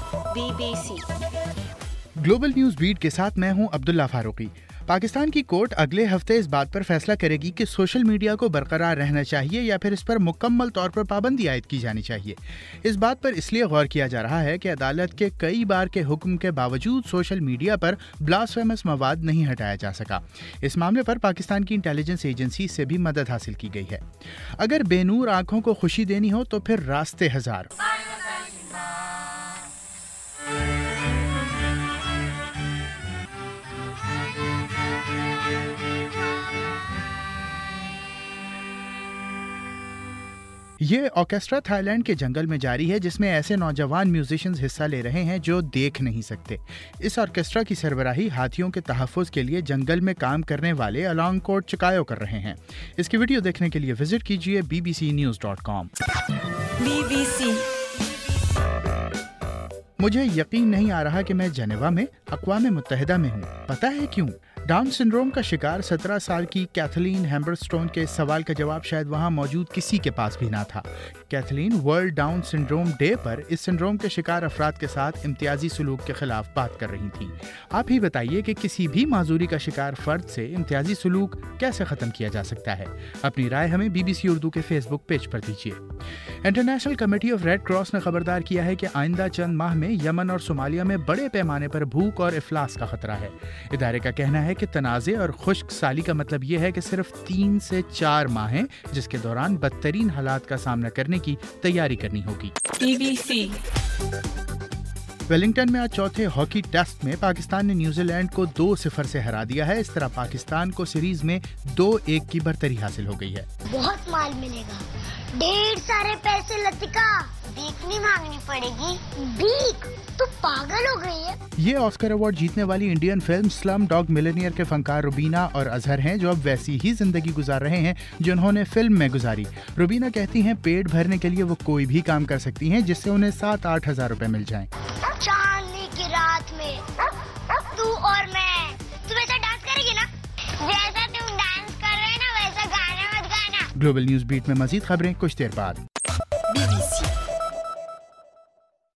BBC। Global news beat के साथ मैं हूं अब्दुल्ला फारूकी। पाकिस्तान की कोर्ट अगले हफ्ते इस बात पर फैसला करेगी कि सोशल मीडिया को बरकरार रहना चाहिए या फिर इस पर मुकम्मल तौर पर पाबंदी आयद की जानी चाहिए। इस बात पर इसलिए गौर किया जा रहा है कि अदालत के कई बार के हुक्म के बावजूद सोशल मीडिया पर ब्लास्फेमस मवाद नहीं हटाया जा सका। इस मामले पर पाकिस्तान की इंटेलिजेंस एजेंसी से भी मदद हासिल की गई है। अगर बेनूर आंखों को खुशी देनी हो तो फिर रास्ते हजार। ये ऑर्केस्ट्रा थाईलैंड के जंगल में जारी है, जिसमें ऐसे नौजवान म्यूजिशियंस हिस्सा ले रहे हैं जो देख नहीं सकते। इस ऑर्केस्ट्रा की सरबराही हाथियों के तहफ़्फ़ुज़ के लिए जंगल में काम करने वाले अलोंगकोट चिकायो कर रहे हैं। इसकी वीडियो देखने के लिए विजिट कीजिए bbcnews.com। BBC। मुझे यकीन नहीं आ रहा कि मैं जेनेवा में अक़वाम मुत्तहिदा में हूँ। पता है क्यों? डाउन सिंड्रोम का शिकार 17 साल की कैथलीन हैम्बरस्टोन के सवाल का जवाब शायद वहां मौजूद किसी के पास भी ना था। Kathleen world Down syndrome day पर इस सिंड्रोम के शिकार अफराद के साथ इम्तियाजी सलूक के खिलाफ बात कर रही थी। आप ही बताइए कि किसी भी माजूरी का शिकार फर्द से इम्तियाजी सलूक कैसे ख़त्म किया जा सकता है? अपनी राय हमें BBC उर्दू के फेसबुक पेज पर दीजिए। International Committee of Red Cross ने खबरदार किया है कि आइंदा चंद माह में यमन और सोमालिया में बड़े पैमाने पर भूख और इफलास का खतरा है। इदारे का कहना है कि तनाज़े और खुश्क साली का मतलब यह है कि सिर्फ 3 से 4 माह हैं, जिसके दौरान बदतरीन हालात का सामना करने की तैयारी करनी होगी। BBC। वेलिंगटन में आज चौथे हॉकी टेस्ट में पाकिस्तान ने न्यूजीलैंड को 2-0 से हरा दिया है। इस तरह पाकिस्तान को सीरीज में 2-1 की बढ़तरी हासिल हो गई है। बहुत माल मिलेगा, ढेर सारे पैसे। लतिका भीख नहीं मांगनी पड़ेगी। भीख? तो पागल हो गई है। ये ऑस्कर अवार्ड जीतने वाली Indian film Slumdog Millionaire के फनकार रुबीना और अजहर हैं, जो अब वैसी ही जिंदगी गुजार रहे हैं जिन्होंने फिल्म में गुजारी। रुबीना कहती हैं पेट भरने के लिए वो कोई भी काम कर सकती हैं जिससे उन्हें 7-8 हज़ार रुपए मिल जाएं। चांदनी की रात में तू और मैं, तू वैसा डांस करेगी ना जैसा तुम डांस कर रहे हैं ना, वैसा गाना मत गाना। ग्लोबल न्यूज बीट में मजीद खबरें कुछ देर बाद। BBC।